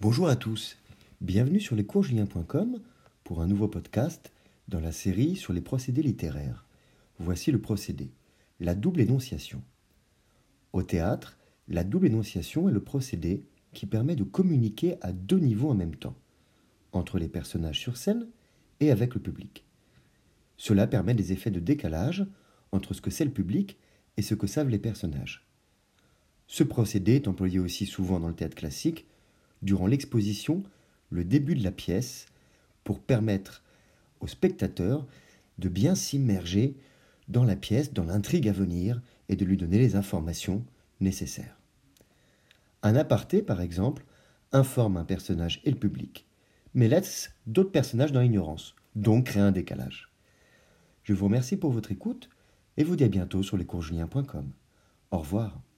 Bonjour à tous, bienvenue sur lescoursjulien.com pour un nouveau podcast dans la série sur les procédés littéraires. Voici le procédé, la double énonciation. Au théâtre, la double énonciation est le procédé qui permet de communiquer à deux niveaux en même temps, entre les personnages sur scène et avec le public. Cela permet des effets de décalage entre ce que sait le public et ce que savent les personnages. Ce procédé est employé aussi souvent dans le théâtre classique, durant l'exposition, le début de la pièce, pour permettre au spectateur de bien s'immerger dans la pièce, dans l'intrigue à venir, et de lui donner les informations nécessaires. Un aparté, par exemple, informe un personnage et le public, mais laisse d'autres personnages dans l'ignorance, donc crée un décalage. Je vous remercie pour votre écoute et vous dis à bientôt sur lescoursjulien.com. Au revoir.